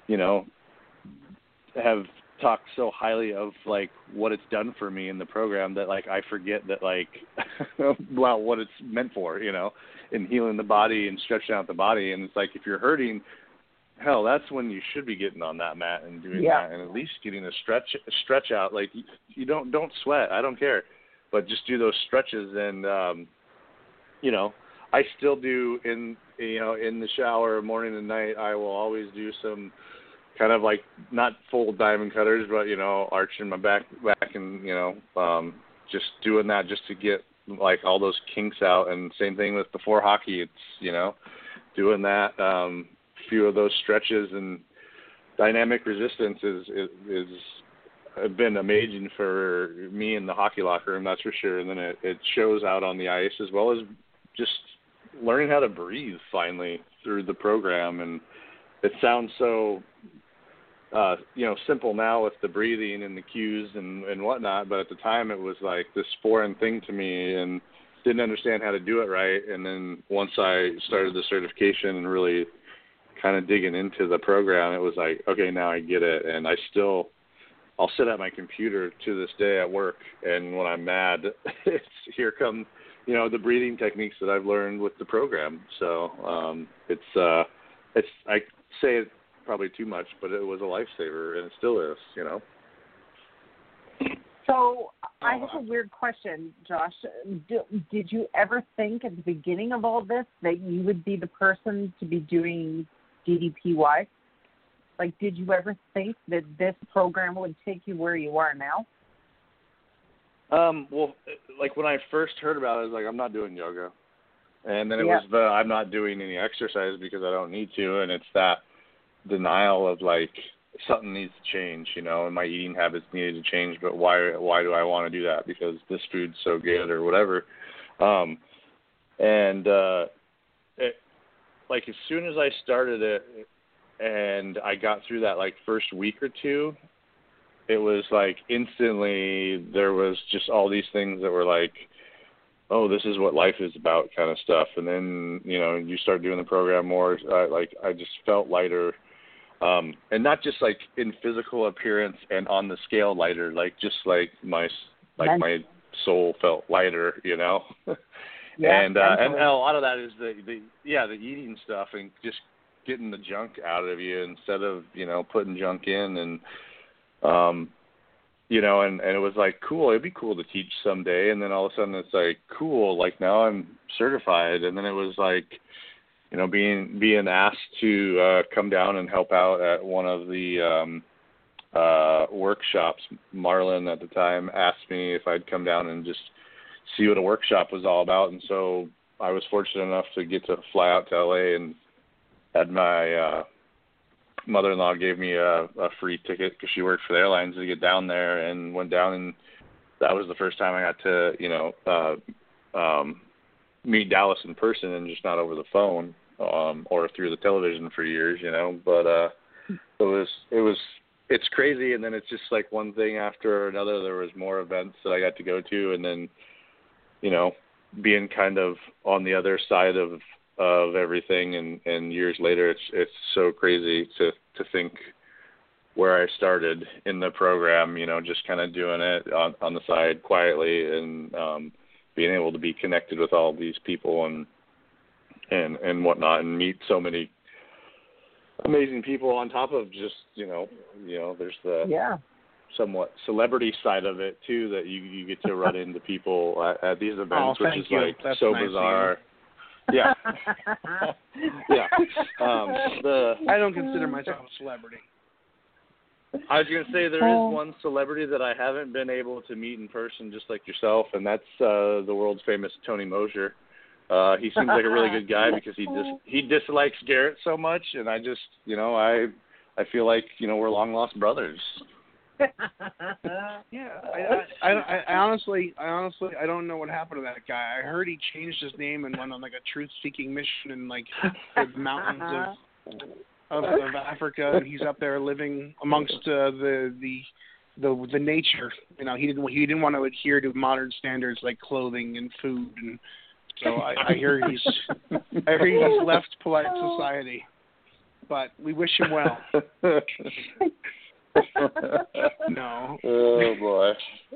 have talked so highly of like what it's done for me in the program that like I forget that like well, what it's meant for, in healing the body and stretching out the body. And it's like, if you're hurting, hell, that's when you should be getting on that mat and doing that, and at least getting a stretch out. Like you don't sweat, I don't care, but just do those stretches. And I still do in the shower morning and night. I will always do some kind of like, not full diamond cutters, but, arching my back and, just doing that just to get like all those kinks out. And same thing with before hockey. It's, doing that, few of those stretches, and dynamic resistance is been amazing for me in the hockey locker room, that's for sure. And then it shows out on the ice, as well as just learning how to breathe finally through the program. And it sounds so, simple now with the breathing and the cues and whatnot, but at the time it was like this foreign thing to me and didn't understand how to do it right. And then once I started the certification and really kind of digging into the program, it was like, okay, now I get it. And I'll sit at my computer to this day at work, and when I'm mad, here come, the breathing techniques that I've learned with the program. So I say it probably too much, but it was a lifesaver, and it still is, So I have a weird question, Josh. Did you ever think at the beginning of all this that you would be the person to be doing DDPY? Like, did you ever think that this program would take you where you are now? Well, like when I first heard about it, I was like, I'm not doing yoga. And then it was I'm not doing any exercise because I don't need to. And it's that denial of like, something needs to change, and my eating habits needed to change, but why do I want to do that? Because this food's so good or whatever. Like as soon as I started it and I got through that like first week or two, it was like instantly there was just all these things that were like, oh, this is what life is about kind of stuff. And then, you start doing the program more, I just felt lighter. And not just like in physical appearance and on the scale lighter, like just like my soul felt lighter, Yeah, and a lot of that is the eating stuff and just getting the junk out of you instead of, putting junk in. And, and it was like, cool, it'd be cool to teach someday. And then all of a sudden it's like, cool, like now I'm certified. And then it was like, being asked to come down and help out at one of the workshops. Marlon at the time asked me if I'd come down and just see what a workshop was all about. And so I was fortunate enough to get to fly out to LA, and had my mother-in-law gave me a free ticket because she worked for the airlines to get down there, and went down, and that was the first time I got to, meet Dallas in person and just not over the phone, or through the television for years, but, it's crazy. And then it's just like one thing after another. There was more events that I got to go to, and then, being kind of on the other side of everything, and years later, it's so crazy to think where I started in the program, just kind of doing it on the side quietly, and being able to be connected with all these people and whatnot, and meet so many amazing people on top of just, there's the somewhat celebrity side of it too, that you get to run into people at these events, which is like That's so nice bizarre. Yeah. Yeah. I don't consider myself a celebrity. I was going to say there is one celebrity that I haven't been able to meet in person, just like yourself, and that's the world's famous Tony Mosier. He seems like a really good guy because he dislikes Garrett so much, and I just, I feel like, we're long lost brothers. Yeah, I honestly, I don't know what happened to that guy. I heard he changed his name and went on like a truth-seeking mission in like the mountains of Africa, and he's up there living amongst the nature. He didn't want to adhere to modern standards like clothing and food, and so I hear he's left polite society. But we wish him well. No. Oh boy.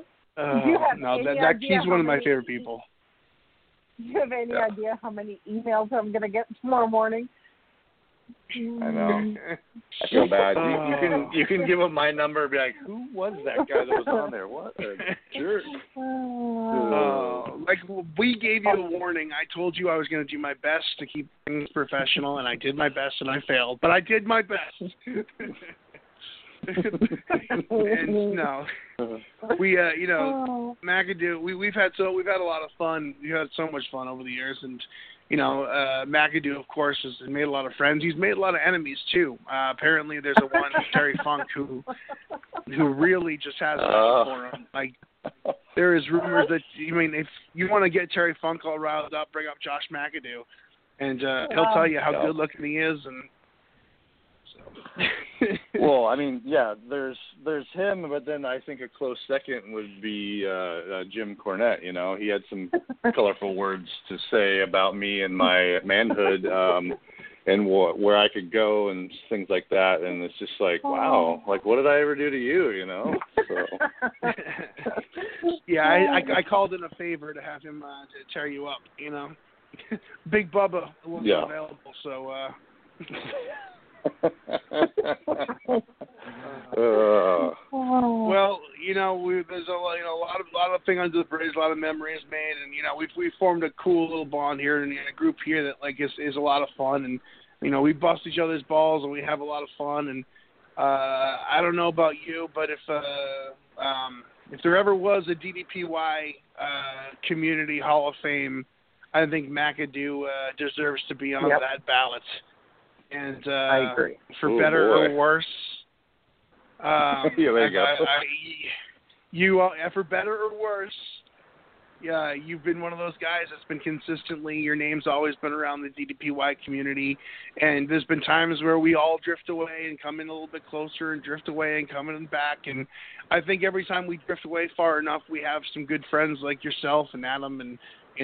He's one of my favorite people. Do you have any idea how many emails I'm going to get tomorrow morning? I know. I feel bad. You can give him my number and be like, who was that guy that was on there? What a jerk. Like, we gave you a warning. I told you I was going to do my best to keep things professional, and I did my best, and I failed. But I did my best. And no, we McAdoo. We've had a lot of fun. We've had so much fun over the years, and McAdoo, of course, has made a lot of friends. He's made a lot of enemies too. Apparently, there's a one Terry Funk who really just has it out for him. Like, there is rumors that if you want to get Terry Funk all riled up, bring up Josh McAdoo, and he'll tell you how good looking he is, and. Well, I mean, there's him, but then I think a close second would be Jim Cornette. He had some colorful words to say about me and my manhood, and where I could go and things like that. And it's just like, wow, like what did I ever do to you? So. Yeah, I called in a favor to have him to tear you up. Big Bubba wasn't available, so. Well, there's a lot of things under the bridge, a lot of memories made, and we've formed a cool little bond here and a group here that like is a lot of fun, and we bust each other's balls and we have a lot of fun, and I don't know about you, but if there ever was a DDPY community Hall of Fame, I think McAdoo deserves to be on that ballot. And I agree. For better or worse, there you go. For better or worse, you've been one of those guys that's been consistently, your name's always been around the DDPY community, and there's been times where we all drift away and come in a little bit closer and drift away and come in back, and I think every time we drift away far enough, we have some good friends like yourself and Adam and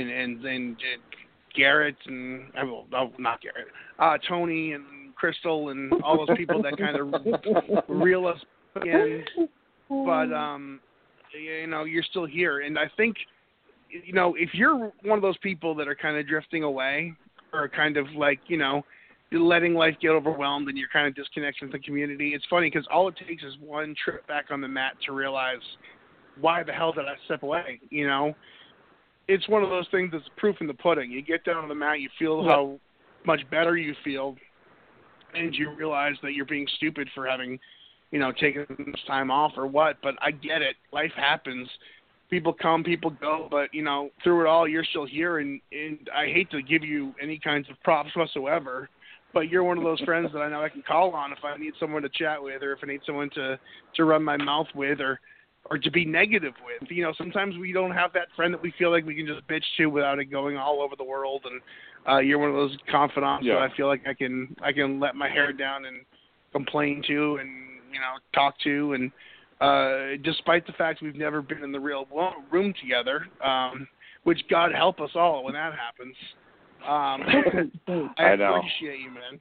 Garrett and, well, not Garrett, Tony and Crystal and all those people that kind of reel us in, but, you're still here, and I think, if you're one of those people that are kind of drifting away or kind of like, letting life get overwhelmed and you're kind of disconnected from the community, it's funny because all it takes is one trip back on the mat to realize, why the hell did I step away? It's one of those things that's proof in the pudding. You get down on the mat, you feel how much better you feel, and you realize that you're being stupid for having, taken this time off or what. But I get it. Life happens. People come, people go, but, through it all, you're still here, and I hate to give you any kinds of props whatsoever, but you're one of those friends that I know I can call on if I need someone to chat with or if I need someone to run my mouth with or to be negative with. Sometimes we don't have that friend that we feel like we can just bitch to without it going all over the world, and you're one of those confidants that I feel like I can let my hair down and complain to and, talk to, and despite the fact we've never been in the real room together, which God help us all when that happens. I appreciate you, man.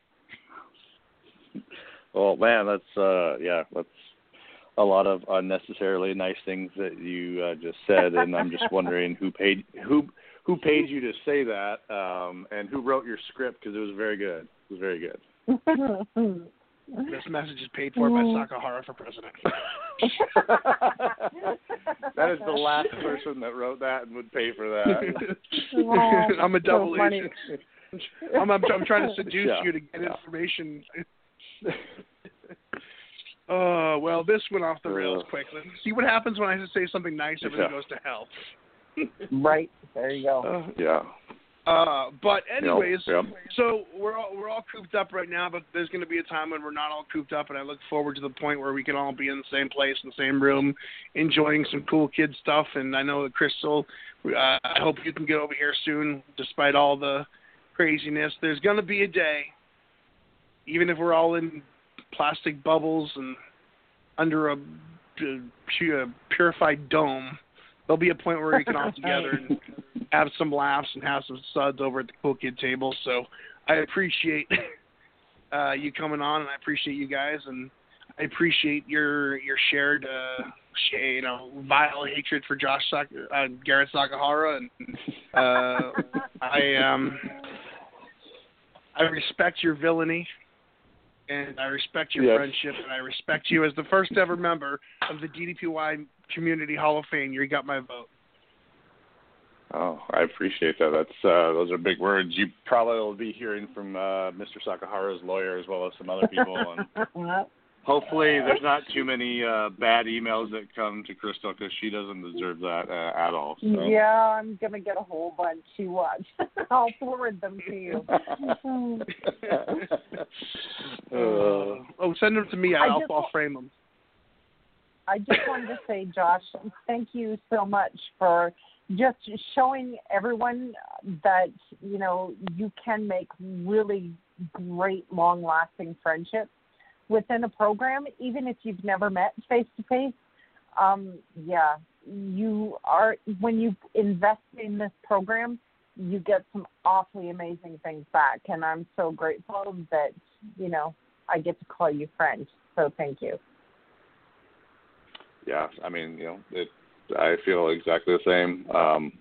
Well, man, that's a lot of unnecessarily nice things that you just said, and I'm just wondering who paid you to say that, and who wrote your script, because it was very good. It was very good. This message is paid for by Sakahara for president. That is the last person that wrote that and would pay for that. I'm a double agent. I'm trying to seduce you to get information. Well, this went off the rails quickly. See what happens when I say something nice, everything goes to hell. Right. There you go. But anyways, so we're all cooped up right now, but there's going to be a time when we're not all cooped up, and I look forward to the point where we can all be in the same place, in the same room, enjoying some cool kid stuff. And I know that Crystal, I hope you can get over here soon, despite all the craziness. There's going to be a day, even if we're all in plastic bubbles and under a purified dome, there'll be a point where we can all together and have some laughs and have some suds over at the cool kid table. So I appreciate you coming on, and I appreciate you guys, and I appreciate your shared, vile hatred for Garrett Sakahara, and I respect your villainy, and I respect your friendship, and I respect you as the first ever member of the DDPY Community Hall of Fame. You got my vote. Oh, I appreciate that. That's those are big words. You probably will be hearing from Mr. Sakahara's lawyer as well as some other people, and hopefully there's not too many bad emails that come to Crystal, because she doesn't deserve that at all. So. Yeah, I'm gonna get a whole bunch. You watch. I'll forward them to you. Send them to me. I'll frame them. I just wanted to say, Josh, thank you so much for just showing everyone that, you can make really great, long-lasting friendships within a program, even if you've never met face-to-face. When you invest in this program, you get some awfully amazing things back, and I'm so grateful that, I get to call you friend. So thank you. Yeah, I mean, I feel exactly the same, and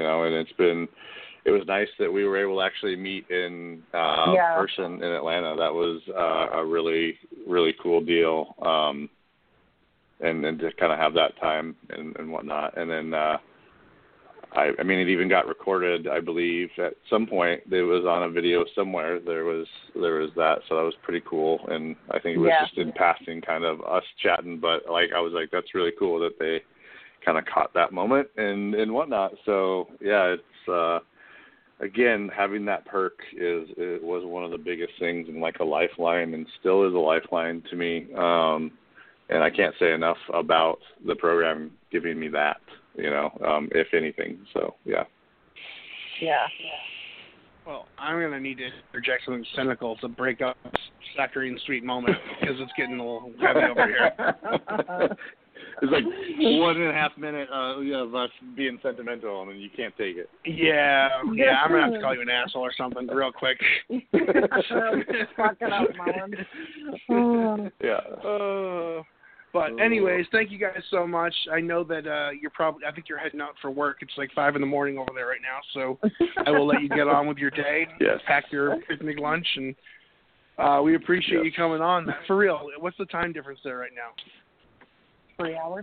it was nice that we were able to actually meet in person in Atlanta. That was a really, really cool deal, and to kind of have that time and whatnot. And then, it even got recorded, I believe, at some point. It was on a video somewhere. There was that, so that was pretty cool. And I think it was just in passing, kind of us chatting, but I was like, that's really cool that they kind of caught that moment and whatnot. So it's again, having that perk it was one of the biggest things, and like a lifeline, and still is a lifeline to me. And I can't say enough about the program giving me that. if anything. So, yeah. Yeah. Well, I'm going to need to interject something cynical to break up this saccharine sweet moment because it's getting a little heavy over here. It's like 1.5 minutes of us being sentimental, and then you can't take it. Yeah, I'm going to have to call you an asshole or something real quick. Fuck it up, Mullen. Yeah. But anyways, thank you guys so much. I know that I think you're heading out for work. It's like 5 a.m. over there right now, so I will let you get on with your day. Yes. Pack your picnic lunch, and we appreciate you coming on. For real, what's the time difference there right now? 3 hours?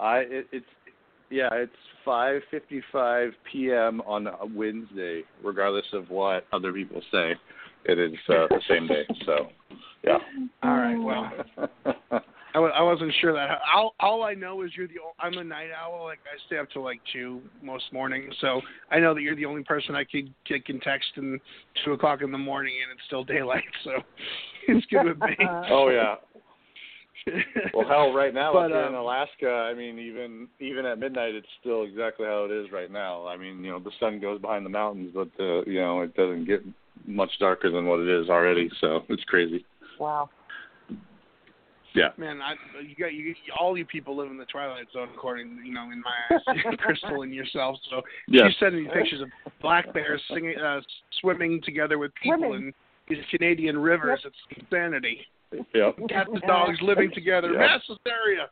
It's 5:55 p.m. on a Wednesday, regardless of what other people say. It is the same day, so, yeah. All right, well. I wasn't sure that. All I know is I'm a night owl. Like, I stay up till like 2 most mornings. So I know that you're the only person I can text in 2 o'clock in the morning and it's still daylight. So it's good with me. Oh yeah. Well, hell, right now up here in Alaska, I mean, even at midnight, it's still exactly how it is right now. I mean, the sun goes behind the mountains, but it doesn't get much darker than what it is already. So it's crazy. Wow. Yeah. Man, all you people live in the Twilight Zone, according, in my eyes, Crystal and yourself. So you send me pictures of black bears swimming together with people in these Canadian rivers. Yep. It's insanity. Yep. Cats and dogs living together. Yep. Mass hysteria.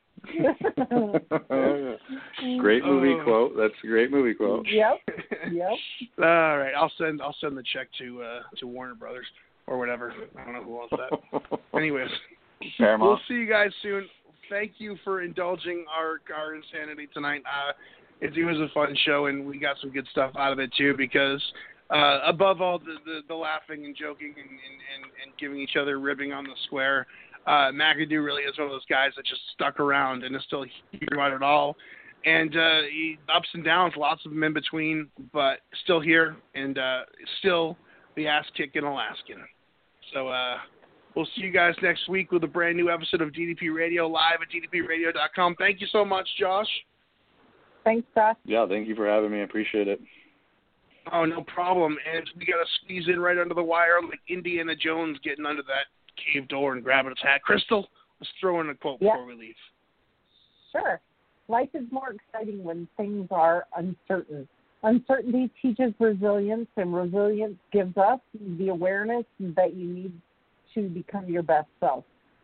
Great movie quote. That's a great movie quote. Yep. All right, I'll send the check to Warner Brothers or whatever. I don't know who wants that. Anyways. Paramount. We'll see you guys soon. Thank you for indulging our insanity tonight. It was a fun show, and we got some good stuff out of it, too, because above all the laughing and joking and giving each other ribbing on the square, McAdoo really is one of those guys that just stuck around and is still here about it all. And ups and downs, lots of them in between, but still here and still the ass-kicking Alaskan. So, we'll see you guys next week with a brand new episode of DDP Radio live at ddpradio.com. Thank you so much, Josh. Thanks, Josh. Yeah, thank you for having me. I appreciate it. Oh, no problem. And we got to squeeze in right under the wire like Indiana Jones getting under that cave door and grabbing its hat. Crystal, let's throw in a quote before we leave. Sure. Life is more exciting when things are uncertain. Uncertainty teaches resilience, and resilience gives us the awareness that you need to become your best self.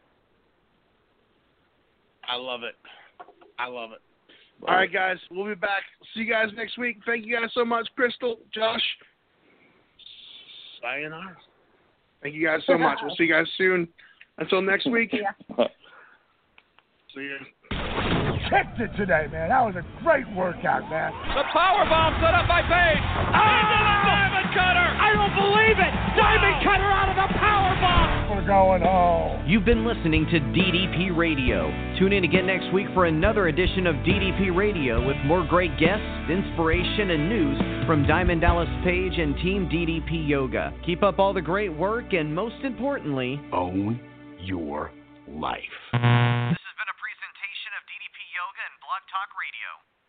I love it. All right, guys. We'll be back. See you guys next week. Thank you guys so much, Crystal, Josh. Sayonara. Thank you guys so much. We'll see you guys soon. Until next week. Yeah. See you. Kicked it today, man. That was a great workout, man. The power bomb set up by Page. Into the Diamond Cutter. I don't believe it. Diamond Cutter out of the power bomb. We're going home. You've been listening to DDP Radio. Tune in again next week for another edition of DDP Radio with more great guests, inspiration, and news from Diamond Dallas Page and Team DDP Yoga. Keep up all the great work and, most importantly, own your life. This has been a presentation of DDP Yoga and Blog Talk Radio.